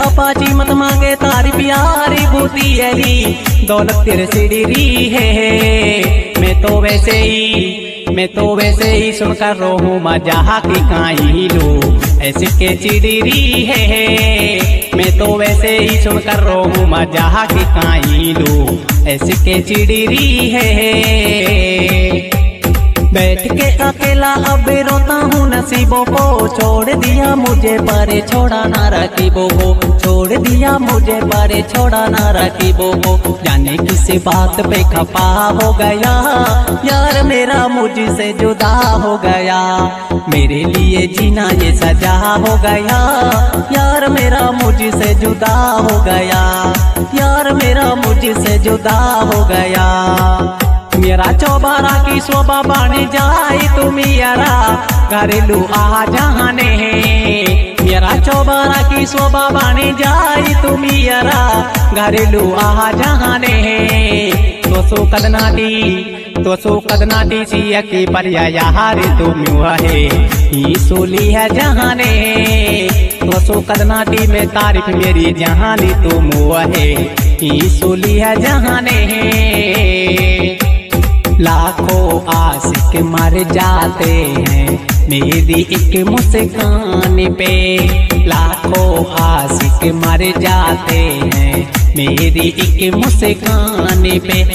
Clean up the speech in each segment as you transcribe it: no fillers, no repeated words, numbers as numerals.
Apache मत मांगे तारी प्यारी बूती अली दौलत तेरे सिडरी है। मैं तो वैसे ही सुनकर रोहूं मजा की काई लो ऐसे के चिड़री है। मैं तो वैसे ही सुनकर रोहूं मजा की काई लो ऐसे के चिड़री है। बैठ के अकेला अब रोता हूँ नसीबों को छोड़ दिया मुझे पर छोड़ा ना रकीबों को छोड़ दिया मुझे पर छोड़ा ना रकीबों को। जाने किसी बात पे खपा हो गया यार मेरा मुझसे जुदा हो गया। मेरे लिए जीना ये सजा हो गया यार मेरा मुझसे जुदा हो गया यार मेरा मुझसे जुदा हो गया। मेरा चौबारा की शोभा बन जाए तू मेरा घरेलू आ जाने। मेरा चौबारा की शोभा बन जाए तू मेरा घरेलू आ जाने। तो सो कदनाटी सिया की परिया यार तुम है ही सोली है जहाने। तो सो कदनाटी में तारीफ मेरी जहानी तुम है ही सोली है जहाने। लाखों आशिक मर जाते हैं मेरी एक मुस्कान पे। लाखों आशिक मर जाते हैं मेरी एक मुस्कान पे।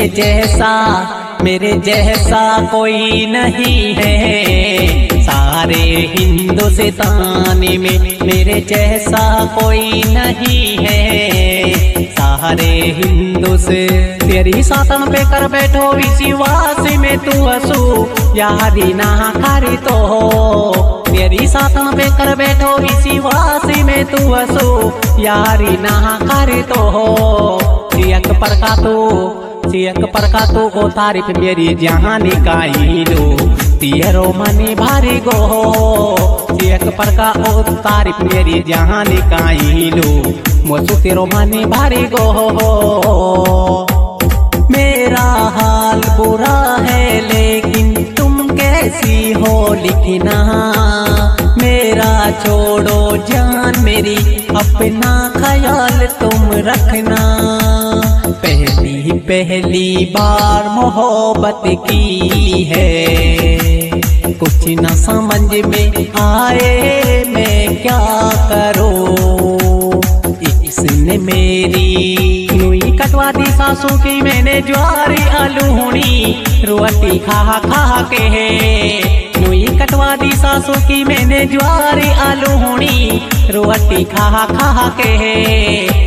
मेरे जैसा कोई नहीं है सारे हिंदुस्तान में। मेरे जैसा कोई नहीं है सारे हिंदुस्तान। तेरी सातन पे कर बैठो विश्वास में तू हंसू यारी ना करी तो हो। तेरी सातन पे कर बैठो विश्वास में तू हंसू यारी ना करी तो हो। सियक पर का तो ओ तारीफ मेरी जहानी काई लो तियरो मनी भारी गो। सियक पर का ओ तारीफ मेरी जहानी काई लो मोसु तेरो मनी भारी गो। मेरा हाल बुरा है लेकिन तुम कैसी हो लिखना। मेरा छोड़ो जान मेरी अपना ख्याल तुम रखना। पहली बार मोहब्बत की है कुछ न समझ में आए मैं क्या करूं। इसने मेरी नुई कटवा दी सासू की मैंने ज्वारी आलूनी रोटी खा खा के है। नुई कटवा दी सासू की मैंने ज्वारी आलूनी रोटी खा खा के है।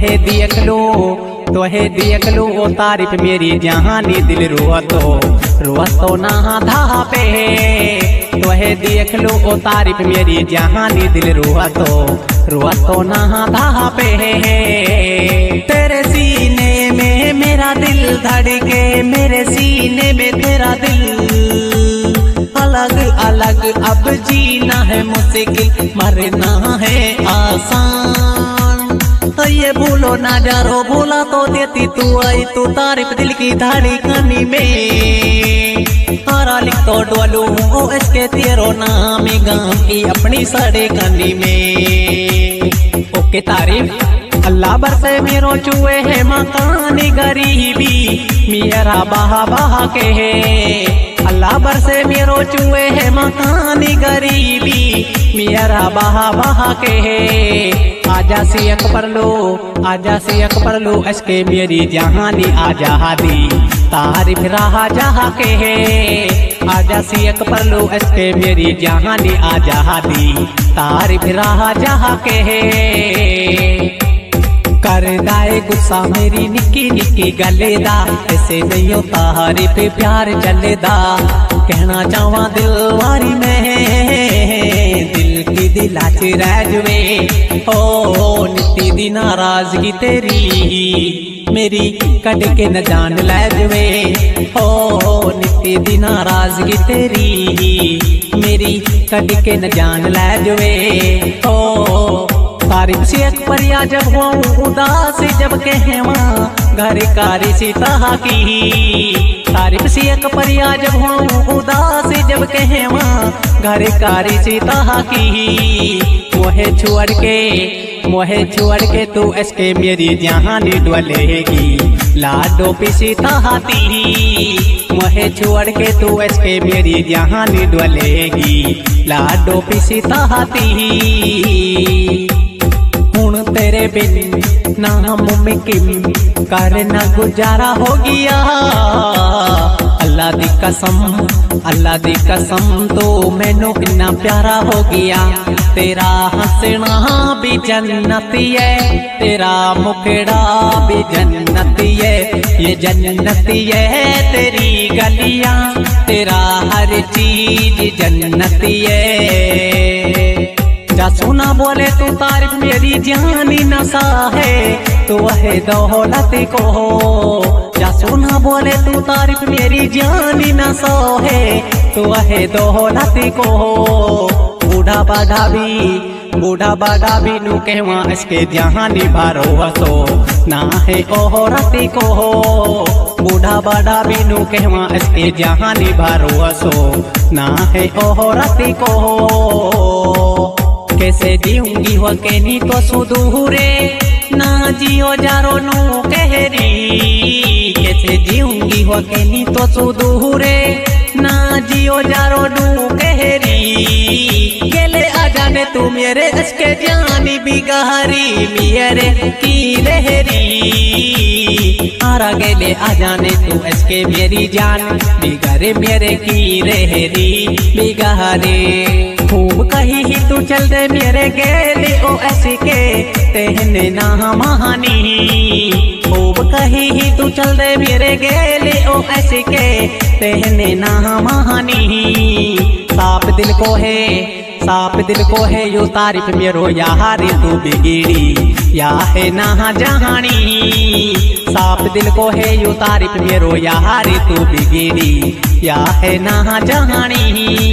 तो है देख लो ओ तारीफ मेरी जहानी दिल रोतो ना धा पे। तो है देख लो ओ तारीफ मेरी जहानी दिल रोतो ना धा पे। तेरे सीने में मेरा दिल धड़के मेरे सीने में तेरा दिल। अलग अलग अब जीना है मुश्किल मरना है आसान। तो ये भूलो ना जारो भूला तो देती तू आई तू तारीफ दिल की धड़कनी में। तारा लिख तो डोलू ओ इसके तेरो नाम गाँव की अपनी सड़े कनी में। ओके तारीफ अल्लाह बरसे मेरो चुए है मकानी गरीबी मेरा बहा बहा के है। अल्लाह बरसे मेरो चुए है मकानी गरीबी मेरा बहा बहा के है। आजा सियक पर लो इसके मेरी जहानी आजा दी तारीफ रहा जहा के है। आजा सियक पर लो इसके मेरी जहानी आजा दी तारीफ रहा जहा के है। कर दाए गुस्सा मेरी निक्की निक्की गले दा ऐसे नहीं होता तारीफ प्यार चले दा। कहना चाहवा दिलवारी में दिल की दिलाच रह जुए ओ नित्ती दी नाराजगी तेरी मेरी कट के न जान लै जुए ओ नित्ती दी नाराजगी तेरी मेरी कट के न जान लै जुए ओ। तारीफ से एक परिया जब हूँ उदास जब कहवा घर कारी सीता की। तारीफ से एक परिया जब हूँ उदास जब कहवा घर कारी सीता की। मोहे छोड़ के तू इसके मेरी जहानी डलेगी लाडो पिसी तहाती। मोहे छोड़ के तू इसके मेरी जहानी डलेगी लाडो पिसी तहाती। हुण तेरे बिन नामुमकिन करना गुजारा हो गया। अल्लाह दी कसम तो मैनू इन्ना प्यारा हो गया। तेरा हंसना भी जन्नती है, तेरा मुखड़ा भी जन्नती है। ये जन्नती है तेरी गलियां, तेरा हर चीज जन्नती है। जा सुना बोले तू तारीफ मेरी जानी नशा है, तू है दौलत को। जा सुना बोले तू तारीफ मेरी जानी नशा है, तू है दौलत को। बूढ़ा बाढ़ा भी नू कहवा इसके जहानी बारो हसो ना है औरत को। बूढ़ा बाढ़ा भी नू कहवा इसके जहानी बारो हसो ना है औरत को। कैसे जीऊंगी हो के नी तो सुदूरे ना जियो जारो नू कहरी। कैसे जीऊंगी हो के नी तो सुदूरे ना जियो जारो नू कहरी। गेले आ जाने तू मेरे इसके जानी बिगहरी मेरे की रहरी। आरा गेले आ जाने तू इसके मेरी जान बिगरे मेरे की रहरी बिगहरे। खूब कही ही तू चल दे मेरे गेले ओ ऐसी के तेहने ना महानी। खूब कही ही तू चल दे मेरे गेले ओ ऐसी के तेहने ना महानी। साफ दिल को है यो तारीफ मेरो यार तू बिगड़ी या है ना जहानी। साफ दिल को है यो तारीफ मेरो यार तू बिगड़ी या है ना जहानी।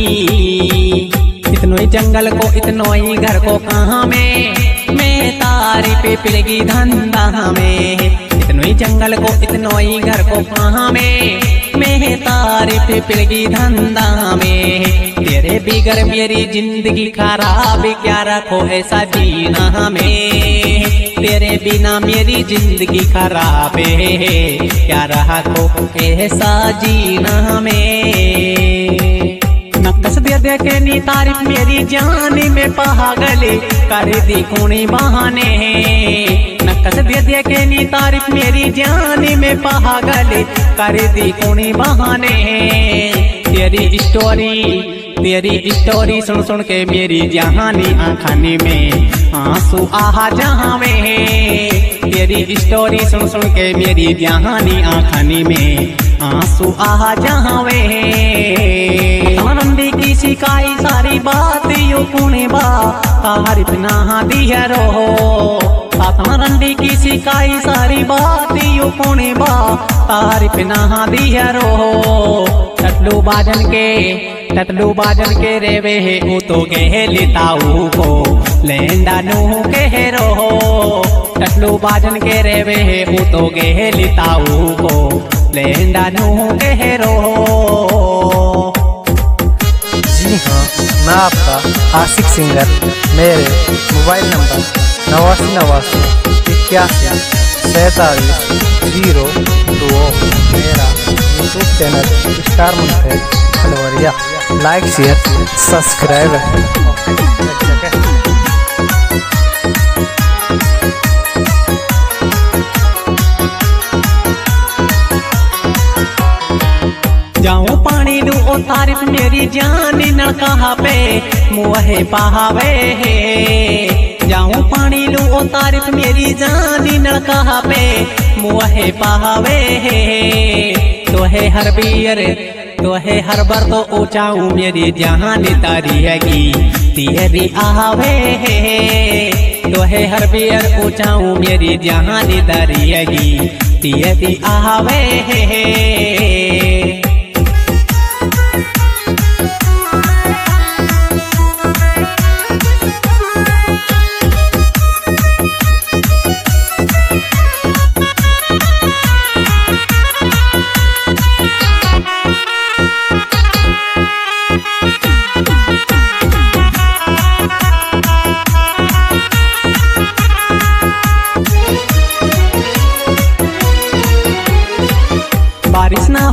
इतनो ही जंगल को इतनो ही घर को कहाँ में मैं तारीफ पिलगी धंधा में। इतनो ही जंगल को इतनो ही घर को कहाँ में मैं तारीफ पिलगी धंधा में। तेरे बिगर मेरी जिंदगी खराब क्या रखो ऐसा जीना में। तेरे बिना मेरी जिंदगी खराब है क्या रखो ऐसा जीना में। नक्कस दे के नी तारीफ मेरी जान में पागल कर दी कूनी बहाने। नक्कस दे के नी तारीफ मेरी जान में पागल कर दी कूनी बहाने। तेरी स्टोरी सुन सुन के मेरी जहानी आँखानी में आंसू आहा जहाँ में। तेरी स्टोरी सुन सुन के मेरी जहानी आँखानी में आंसू आहा जहाँ में। आनंदी की सिकाई सारी बात यू पुणे बा तारीफ ना दिया रो। रंडी की सिकाई सारी बात यू पुणे बा तारीफ ना दिया रो। टटलू बाजन के रेवे है ऊ तो गेली ताऊ को लेंडा नू कह रो। टटलू बाजन के रेवे है ऊ तो गेली ताऊ को लेंडा नू कह रो। जी हाँ, मैं आपका आशिक सिंगर। मेरे मोबाइल नंबर 8981 मेरा यूट्यूब चैनल स्टार मंथन खलवरिया। लाइक शेयर सब्सक्राइब जाऊं पानी लू ओ तारीफ मेरी जान न कहा पे मुहे पहावे। जाऊं पानी लू ओ तारीफ मेरी जान न कहा पे मुहे पहावे। तो है हर बार तो ऊंचाऊं मेरी जहान तारी हैगी तेरी आवे। तो है हर बार ऊंचाऊं मेरी जहान तारी हैगी तेरी आवे।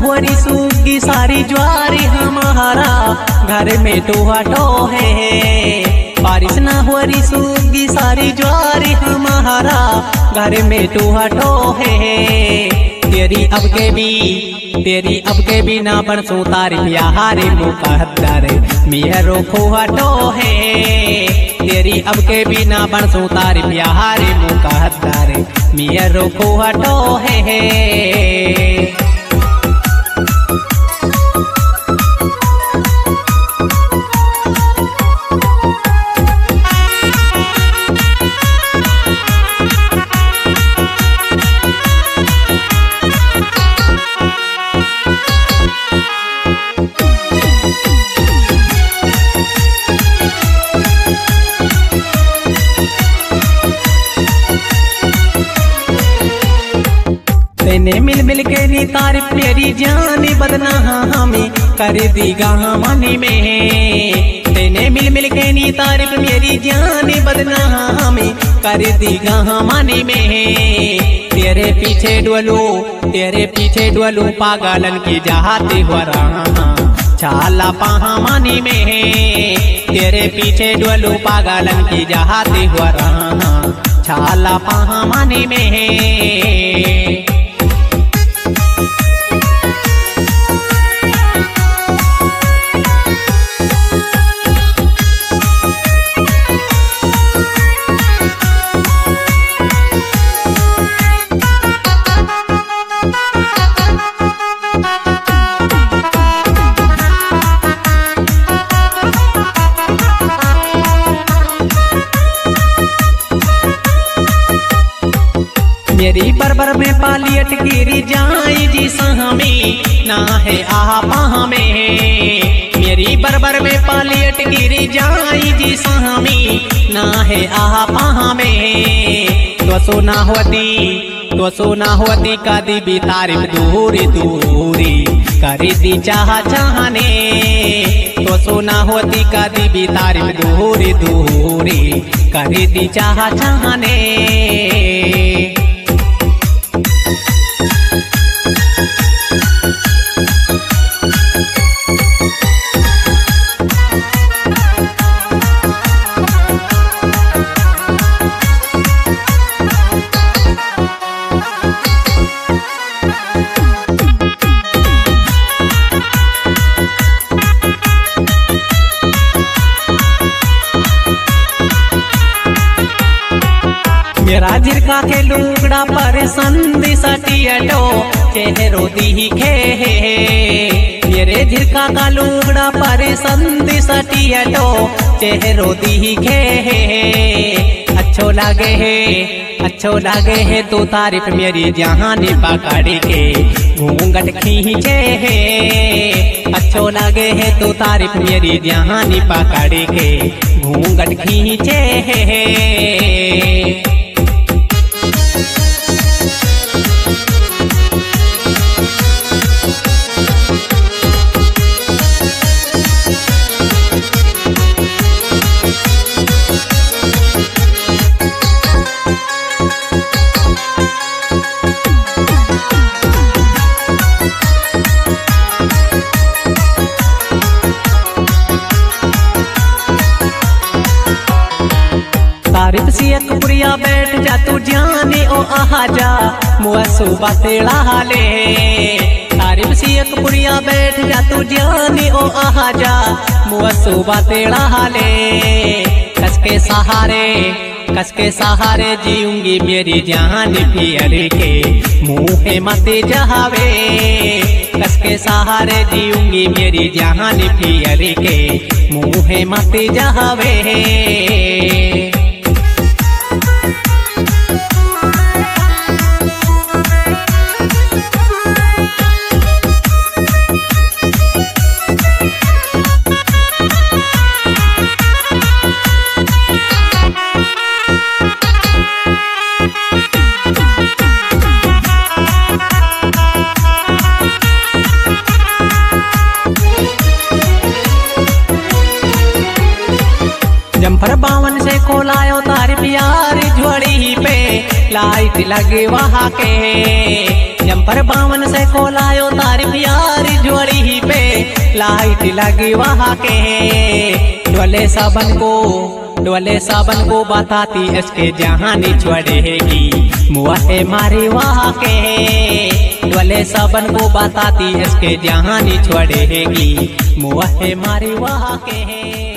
हुरी सूगी सारी ज्वारी हमारा घर में तो हटो है। बारिश ना हुरी सूगी सारी ज्वारी हमारा घर में तो हटो है। तेरी अब के भी ना बरसो तारी प्यारे मुकद्दर मेरो खो हटो है। तेरी अब के भी ना बरसो तारी प्यारे मुकद्दर मेरो खो हटो है। तेने मिल मिल के नी तारीफ मेरी जानी बदना हमें कर दीगा मनी में। तेने मिल मिल के नी तारीफ मेरी जानी बदना हमें कर दीगा मनी में। तेरे पीछे डोलू पागलन की जाते हो रहा चाला पहामानी में। तेरे पीछे डोलू पागलन की जाते हो रहा चाला पहामानी में। मेरी बरबर में पाली अटकीरी जाई जी सहमी ना है आपा में। मेरी बरबर में पाली अटकीरी जाई जी सहमी ना है आपा में। तो सोना होती का दी भी तारीफ दूरी दूरी करी दी चाहने। तो सोना होती का दी भी तारीफ दूरी दूरी करी दी चाहने। मेरा झिरका के लुगड़ा पर संधि सटियटो चेहरो दिखे। मेरे झिरका का लुगड़ा पर संधि सटियटो चेहरो दिखे। अच्छो लागे है तो तारीफ मेरी जहानी पकड़ के घूंघट खींचे है। अच्छो लागे है तो तारीफ मेरी जहानी पकड़ के घूंघट खींचे है। तारीफ सी अकबरिया बैठ जा तू जाने ओ आजा मुआ तेड़ा हाले। तारीफ सी अकबरिया बैठ जा तू जाने ओ आजा मुआ तेड़ा हाले। कस के सहारे जीऊंगी मेरी जान पियर के मुँह मत जहावे। कस के सहारे जीऊंगी मेरी जान पियर के मुँह मत जहावे। जम्फर बावन से खोलायो तार प्यार झोड़ी पे लाइट लगे वहाँ के। जम्फर बावन से खोलायो तार प्यार लाइट लगी वहाँ के डोले साबन को बताती इसके जहानी छोड़ेगी मुआहे मारी वहाँ के डोले साबन को बताती इसके जहानी छोड़ेगी मुआहे मारी वहाँ के